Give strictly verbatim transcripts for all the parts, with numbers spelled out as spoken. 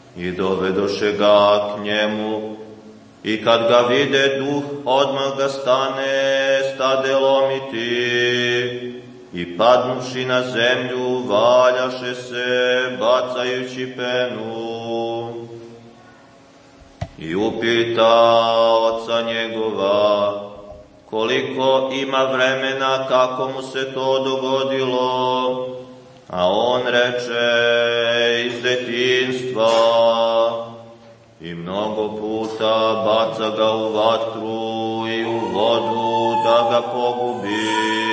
i dovedoše ga k njemu. I kad ga vide duh, odmah ga stane stade lomiti, i padnuši na zemlju, valjaše se, bacajući penu. I upita oca njegova, koliko ima vremena, kako mu se to dogodilo? A on reče, iz detinjstva. I mnogo puta baca ga u vatru i u vodu da ga pogubi.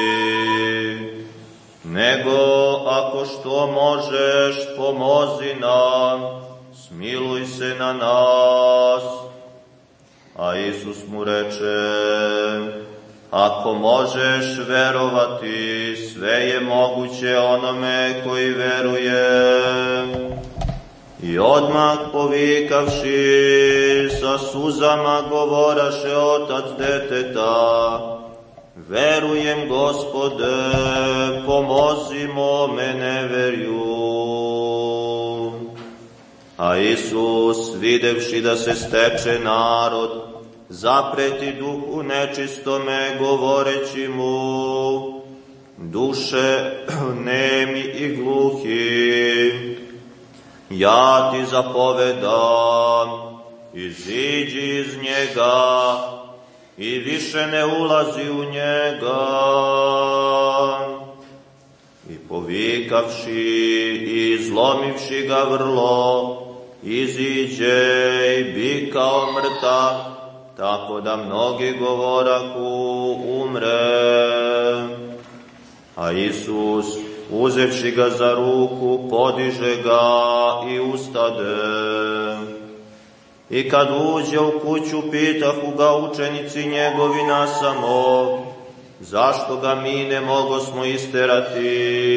Nego, ako što možeš, pomozi nam, smiluj se na nas. A Isus mu reče, ako možeš verovati, sve je moguće onome koji veruje. I odmah povikavši, sa suzama govoraše otac deteta, verujem, Gospode, pomozi mome neverju. A Isus, videvši da se steče narod, zapreti duhu nečistome, govoreći mu, duše nemi i gluhi, ja ti zapovedam, iziđi iz njega i više ne ulazi u njega. I povikavši i izlomivši ga vrlo, iziđe i bi kao mrtav, tako da mnogi govoraku umre. A Isus, uzevši ga za ruku, podiže ga i ustade. I kad uđe u kuću, pitahu ga učenici njegovi nasamo, zašto ga mi ne mogosmo isterati?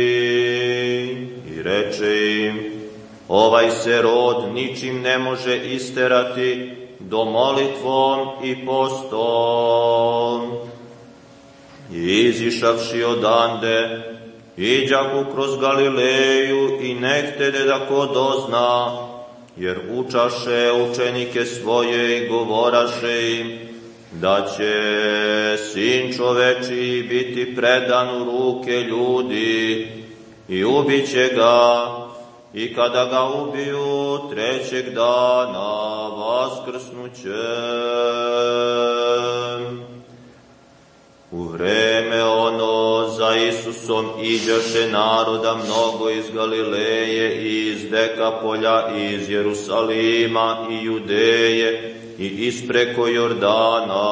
I reče im, ovaj se rod ničim ne može isterati, do molitvom i postom. I izišavši odande, iđahu kroz Galileju i nehtede da ko dozna, jer učaše učenike svoje i govoraše im, da će Sin čoveči biti predan u ruke ljudi i ubiće ga, i kada ga ubiju, trećeg dana vaskrsnuće. U vreme ono za Isusom iđaše naroda mnogo iz Galileje i iz Dekapolja i iz Jerusalima i Judeje i ispreko Jordana.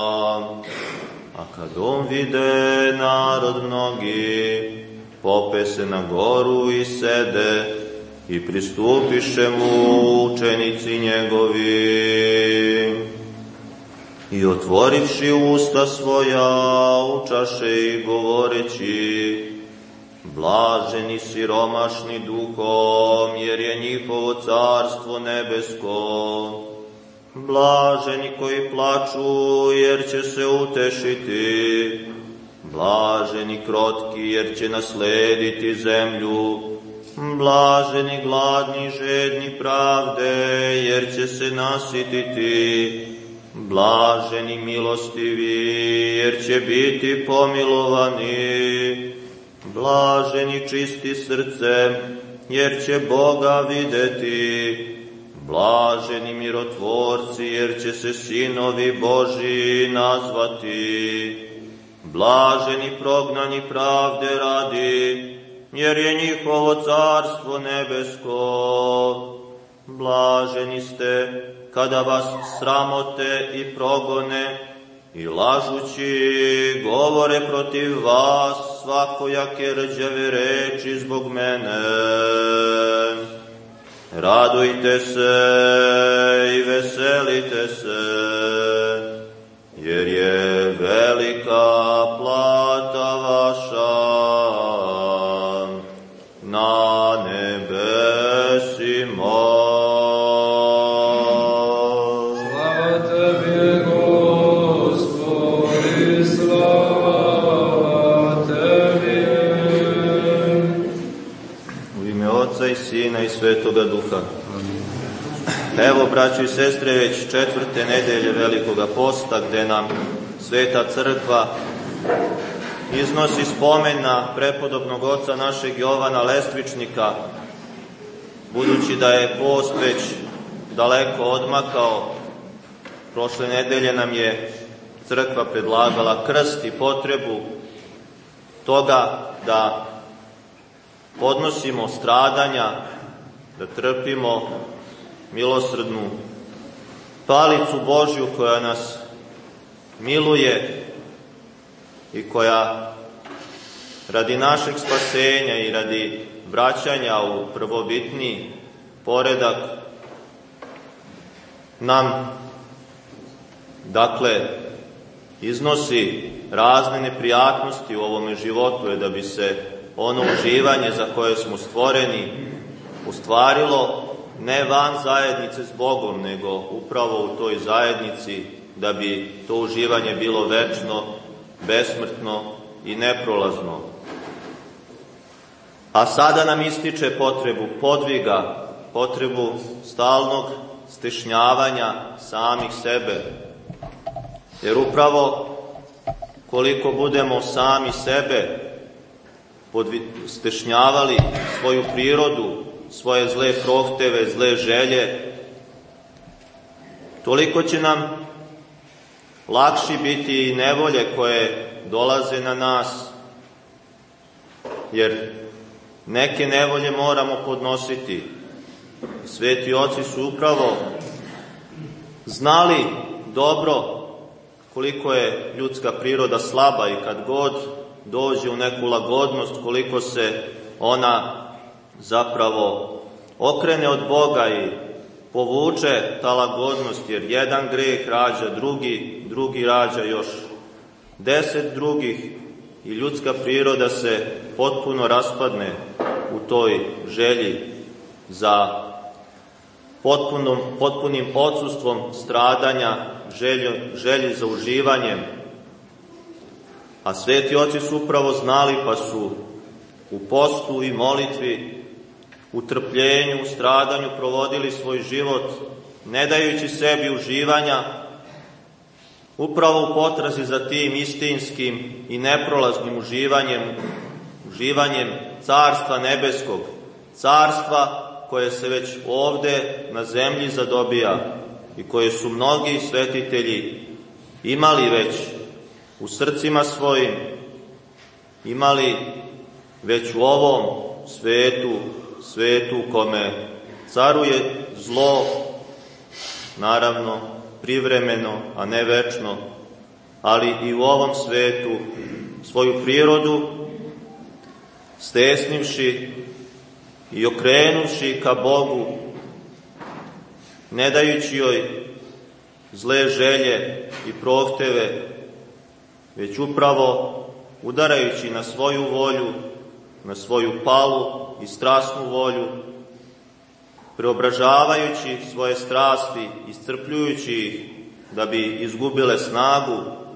A kad on vide narod mnogi, pope se na goru i sede, i pristupiše mu učenici njegovi. I otvorivši usta svoja, učaše i govoreći, blaženi siromašni duhom, jer je njihovo carstvo nebesko. Blaženi koji plaču, jer će se utešiti. Blaženi krotki, jer će naslediti zemlju. Blaženi gladni i žedni pravde, jer će se nasititi. Blaženi milostivi, jer će biti pomilovani. Blaženi čisti srcem, jer će Boga videti. Blaženi mirotvorci, jer će se sinovi Božji nazvati. Blaženi prognani pravde radi, jer je njihovo carstvo nebesko. Blaženi ste kada vas sramote i progone i lažući govore protiv vas svakojake rđave reči zbog mene. Radujte se i veselite se, jer je velika plata vaša na nebesima. I Sina i Svetoga Duha. Evo, braćo i sestre, već četvrte nedelje Velikoga posta, gde nam Sveta Crkva iznosi spomen na prepodobnog oca našeg Jovana Lestvičnika, budući da je post već daleko odmakao. Prošle nedelje nam je Crkva predlagala krst i potrebu toga da podnosimo stradanja, da trpimo milosrdnu palicu Božju koja nas miluje i koja radi našeg spasenja i radi vraćanja u prvobitni poredak nam, dakle, iznosi razne neprijatnosti u ovome životu, je da bi se ono uživanje za koje smo stvoreni ostvarilo ne van zajednice s Bogom, nego upravo u toj zajednici, da bi to uživanje bilo večno, besmrtno i neprolazno. A sada nam ističe potrebu podviga, potrebu stalnog stešnjavanja samih sebe. Jer upravo koliko budemo sami sebe stešnjavali, svoju prirodu, svoje zle prohteve, zle želje, toliko će nam lakši biti i nevolje koje dolaze na nas, jer neke nevolje moramo podnositi. Sveti oci su upravo znali dobro koliko je ljudska priroda slaba i kad god dođe u neku lagodnost, koliko se ona zapravo okrene od Boga i povuče ta lagodnost, jer jedan greh rađa drugi, drugi rađa još deset drugih i ljudska priroda se potpuno raspadne u toj želji za potpunom, potpunim odsustvom stradanja, želju, želji za uživanjem. A sveti oci su upravo znali, pa su u postu i molitvi, u trpljenju, u stradanju provodili svoj život, ne dajući sebi uživanja, upravo u potrazi za tim istinskim i neprolaznim uživanjem, uživanjem Carstva nebeskog, carstva koje se već ovde na zemlji zadobija i koje su mnogi svetitelji imali već u srcima svojim, imali već u ovom svetu, svetu u kome caruje zlo, naravno privremeno, a ne večno, ali i u ovom svetu svoju prirodu stesnivši i okrenuvši ka Bogu, ne dajući joj zle želje i prohteve, već upravo udarajući na svoju volju, na svoju palu i strasnu volju, preobražavajući svoje strasti, iscrpljujući ih da bi izgubile snagu,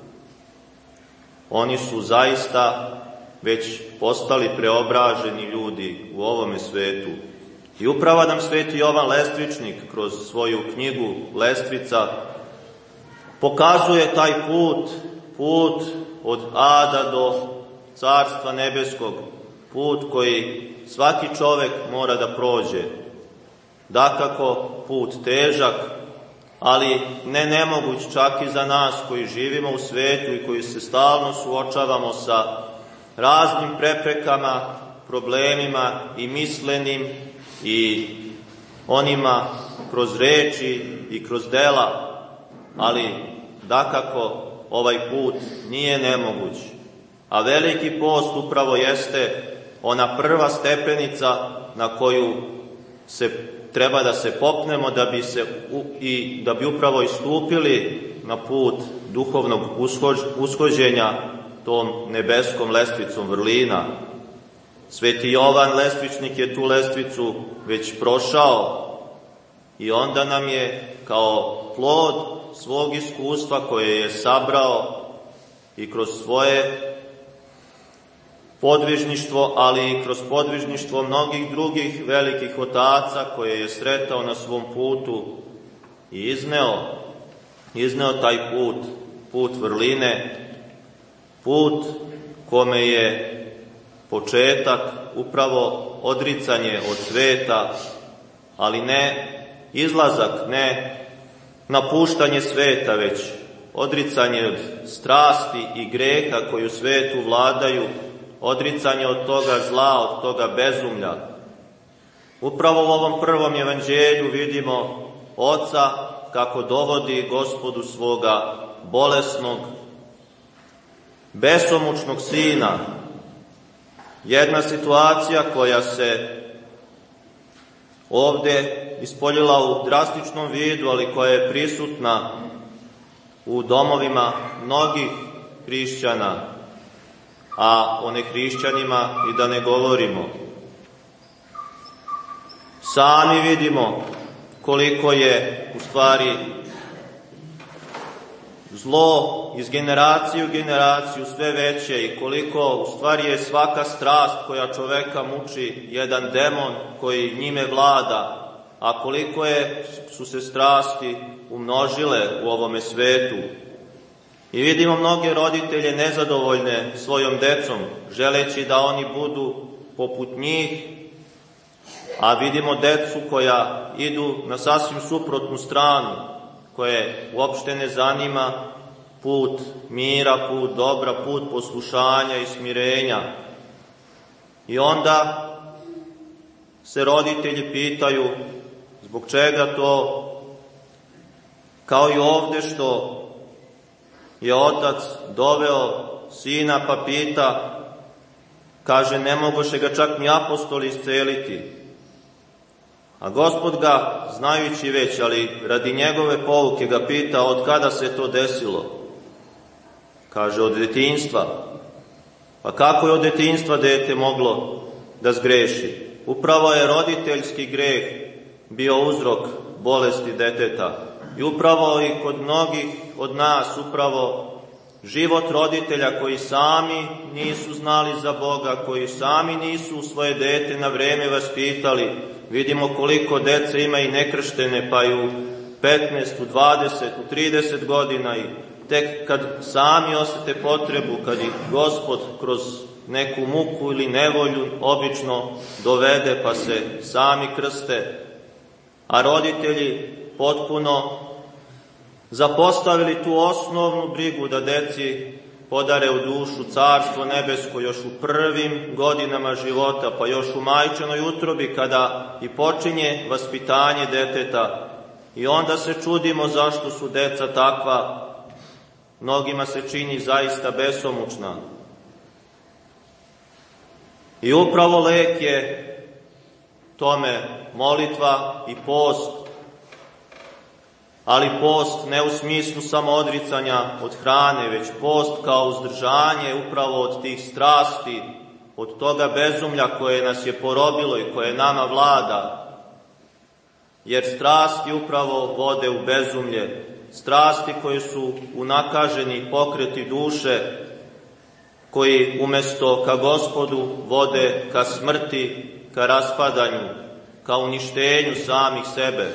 oni su zaista već postali preobraženi ljudi u ovome svetu. I upravo nam sveti Jovan Lestvičnik kroz svoju knjigu Lestvica pokazuje taj put, put od Ada do Carstva nebeskog, put koji svaki čovek mora da prođe. Dakako, put težak, ali ne nemoguć čak i za nas koji živimo u svetu i koji se stalno suočavamo sa raznim preprekama, problemima i mislenim i onima kroz reči i kroz dela, ali dakako ovaj put nije nemoguć. A veliki post upravo jeste ona prva stepenica na koju se treba da se popnemo da bi se u, i da bi upravo istupili na put duhovnog ushođ, ushođenja tom nebeskom lestvicom vrlina. Sveti Jovan Lestvičnik je tu lestvicu već prošao i onda nam je kao plod svog iskustva koje je sabrao i kroz svoje podvižništvo, ali i kroz podvižništvo mnogih drugih velikih otaca koje je sretao na svom putu i izneo, izneo taj put, put vrline, put kome je početak upravo odricanje od sveta, ali ne izlazak, ne napuštanje sveta, već odricanje od strasti i greha koji u svetu vladaju, odricanje od toga zla, od toga bezumlja. Upravo u ovom prvom evanđelju vidimo Oca kako dovodi Gospodu svoga bolesnog, besomučnog sina. Jedna situacija koja se ovde ispoljila u drastičnom vidu, ali koja je prisutna u domovima mnogih hrišćana, a o nehrišćanima i da ne govorimo. Sami vidimo koliko je u stvari zlo iz generacije u generaciju sve veće i koliko u stvari je svaka strast koja čoveka muči jedan demon koji njime vlada, a koliko je, su se strasti umnožile u ovome svetu. I vidimo mnoge roditelje nezadovoljne svojom decom, želeći da oni budu poput njih, a vidimo decu koja idu na sasvim suprotnu stranu, koje uopšte ne zanima put mira, put dobra, put poslušanja i smirenja. I onda se roditelji pitaju zbog čega to, kao i ovde što je otac doveo sina pa pita, kaže ne mogoše ga čak ni apostoli isceliti. A Gospod ga, znajući već, ali radi njegove pouke ga pita od kada se to desilo. Kaže od detinjstva. Pa kako je od detinjstva dete moglo da zgreši? Upravo je roditeljski greh bio uzrok bolesti deteta. I upravo i kod mnogih od nas, upravo život roditelja koji sami nisu znali za Boga, koji sami nisu svoje dete na vreme vaspitali. Vidimo koliko dece ima i nekrštene, pa i u petnaest, u dvadeset, u trideset godina i tek kad sami osjete potrebu, kad ih Gospod kroz neku muku ili nevolju obično dovede pa se sami krste, a roditelji potpuno zapostavili tu osnovnu brigu da deci podare u dušu Carstvo nebesko još u prvim godinama života, pa još u majčinoj utrobi kada i počinje vaspitanje deteta. I onda se čudimo zašto su deca takva, mnogima se čini zaista besomučna. I upravo lek je tome molitva i post, ali post ne u smislu samo odricanja od hrane, već post kao uzdržanje upravo od tih strasti, od toga bezumlja koje nas je porobilo i koje nama vlada. Jer strasti upravo vode u bezumlje, strasti koje su unakaženi pokreti duše, koji umjesto ka Gospodu vode ka smrti, ka raspadanju, ka uništenju samih sebe.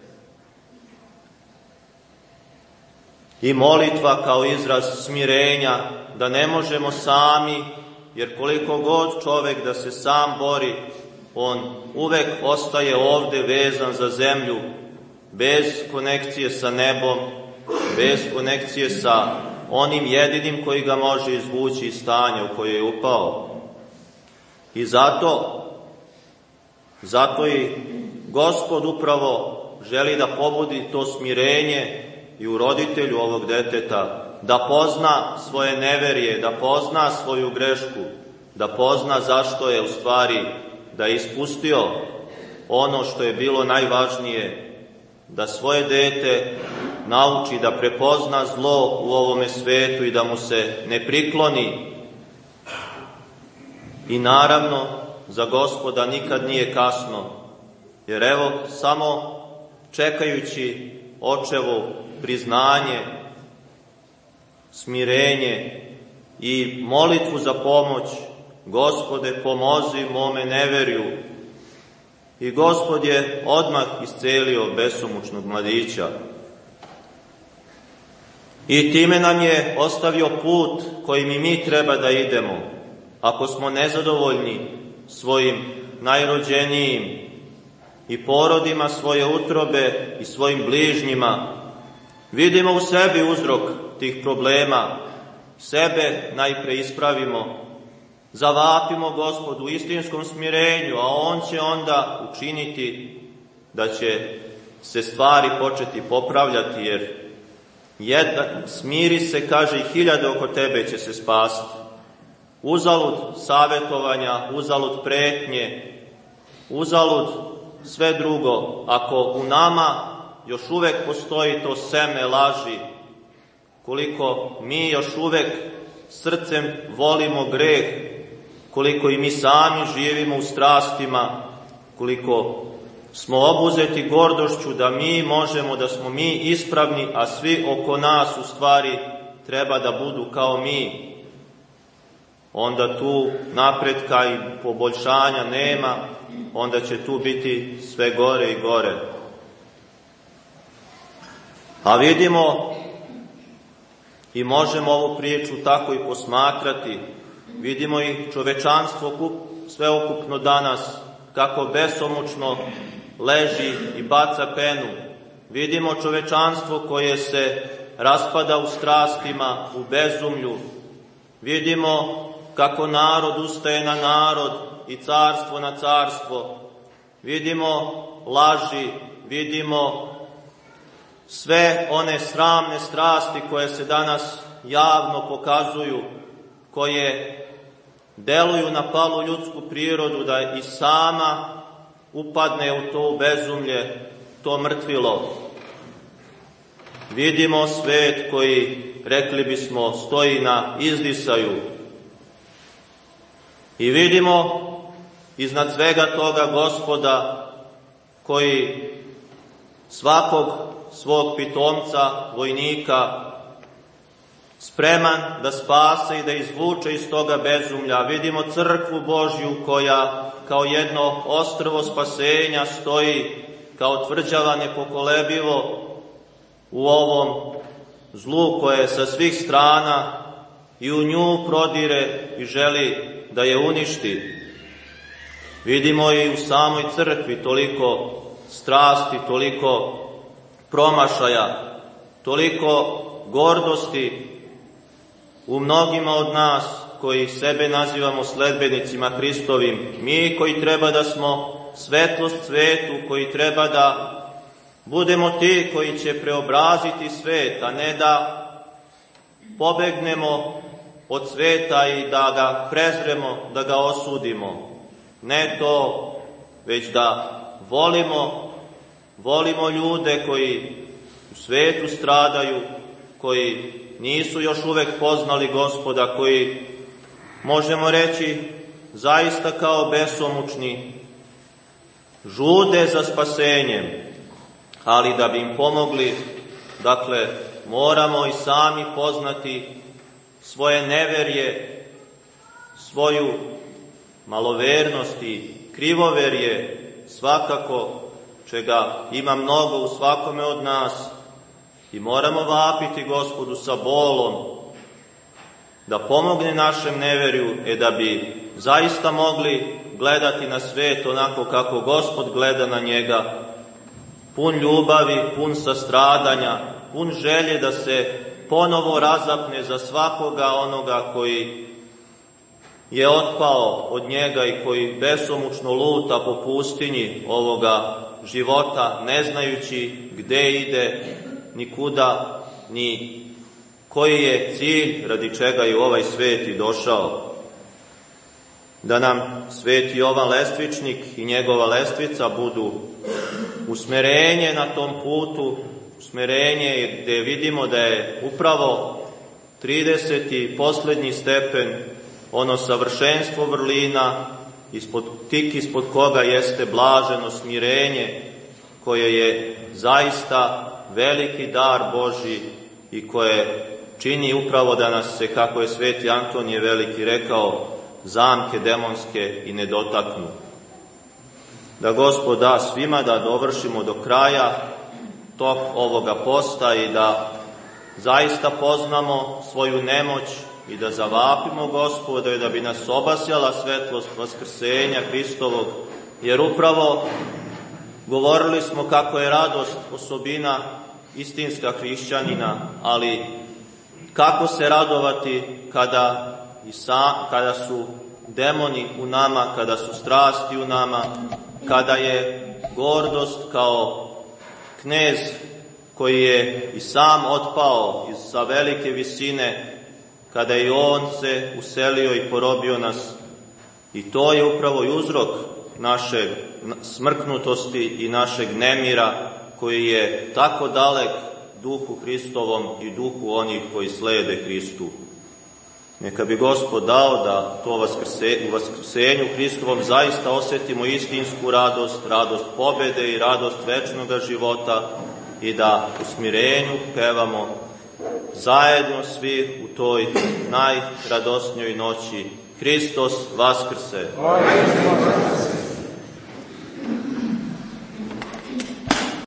I molitva kao izraz smirenja, da ne možemo sami, jer koliko god čovek da se sam bori, on uvek ostaje ovde vezan za zemlju, bez konekcije sa nebom, bez konekcije sa onim jedinim koji ga može izvući iz stanja u koje je upao. I zato, zato i Gospod upravo želi da pobudi to smirenje i u roditelju ovog deteta, da pozna svoje neverije, da pozna svoju grešku, da pozna zašto je u stvari da je ispustio ono što je bilo najvažnije, da svoje dete nauči da prepozna zlo u ovome svetu i da mu se ne prikloni. I naravno, za Gospoda nikad nije kasno, jer evo, samo čekajući očevo priznanje, smirenje i molitvu za pomoć, Gospode, pomozi mome neverju. I Gospod je odmah iscelio besomučnog mladića. I time nam je ostavio put kojim i mi treba da idemo. Ako smo nezadovoljni svojim najrođenijim i porodima svoje utrobe i svojim bližnjima, vidimo u sebi uzrok tih problema, sebe najpre ispravimo, zavapimo Gospodu u istinskom smirenju, a On će onda učiniti da će se stvari početi popravljati, jer jedan, smiri se, kaže, i hiljade oko tebe će se spasiti. Uzalud savjetovanja, uzalud pretnje, uzalud sve drugo, ako u nama još uvek postoji to seme laži, koliko mi još uvek srcem volimo greh, koliko i mi sami živimo u strastima, koliko smo obuzeti gordošću da mi možemo, da smo mi ispravni, a svi oko nas u stvari treba da budu kao mi, onda tu napretka i poboljšanja nema, onda će tu biti sve gore i gore. A vidimo i možemo ovu priču tako i posmatrati, vidimo i čovečanstvo sveukupno danas, kako besomučno leži i baca penu. Vidimo čovečanstvo koje se raspada u strastima, u bezumlju. Vidimo kako narod ustaje na narod i carstvo na carstvo. Vidimo laži, vidimo sve one sramne strasti koje se danas javno pokazuju, koje deluju na palu ljudsku prirodu da i sama upadne u to bezumlje, to mrtvilo. Vidimo svet koji, rekli bismo, stoji na izdisaju. I vidimo iznad svega toga Gospoda koji svakog svog pitomca, vojnika, spreman da spase i da izvuče iz toga bezumlja. Vidimo crkvu Božju koja kao jedno ostrvo spasenja stoji, kao tvrđava nepokolebivo u ovom zlu koje sa svih strana i u nju prodire i želi da je uništi. Vidimo i u samoj crkvi toliko strasti, toliko promašaja, toliko gordosti u mnogima od nas koji sebe nazivamo sledbenicima Hristovim, mi koji treba da smo svetlost svetu, koji treba da budemo ti koji će preobraziti svet, a ne da pobegnemo od sveta i da ga prezremo, da ga osudimo. Ne to, već da volimo, volimo ljude koji u svetu stradaju, koji nisu još uvek poznali Gospoda, koji, možemo reći, zaista kao besomučni, žude za spasenjem, ali da bi im pomogli, dakle, moramo i sami poznati svoje neverje, svoju malovernost i krivoverje, svakako, čega ima mnogo u svakome od nas, i moramo vapiti Gospodu sa bolom da pomogne našem neverju, e da bi zaista mogli gledati na svet onako kako Gospod gleda na njega, pun ljubavi, pun sastradanja, pun želje da se ponovo razapne za svakoga onoga koji je otpao od njega i koji besomučno luta po pustinji ovoga života, ne znajući gde ide, ni kuda, ni koji je cilj radi čega je u ovaj svet i došao. Da nam sveti Jovan Lestvičnik i njegova lestvica budu usmerenje na tom putu, usmerenje gde vidimo da je upravo trideseti poslednji stepen, ono savršenstvo vrlina, ispod, tik ispod koga jeste blaženo smirenje, koje je zaista veliki dar Božji i koje čini upravo da nas se, kako je sveti Antonije Veliki rekao, zamke demonske i ne dotaknu. Da Gospod da svima da dovršimo do kraja tog ovoga posta i da zaista poznamo svoju nemoć i da zavapimo Gospoda i da bi nas obasjala svetlost vaskrsenja Hristovog, jer upravo govorili smo kako je radost osobina istinska hrišćanina, ali kako se radovati kada, i sa, kada su demoni u nama, kada su strasti u nama, kada je gordost kao knez koji je i sam otpao iz sa velike visine, kada je on se uselio i porobio nas. I to je upravo i uzrok naše smrknutosti i našeg nemira koji je tako dalek duhu Hristovom i duhu onih koji slede Hristu. Neka bi Gospod dao da to vaskrse, u vaskrsenju Hristovom zaista osjetimo istinsku radost, radost pobede i radost večnoga života i da u smirenju pevamo zajedno svi u toj najradosnijoj noći: Hristos vaskrse!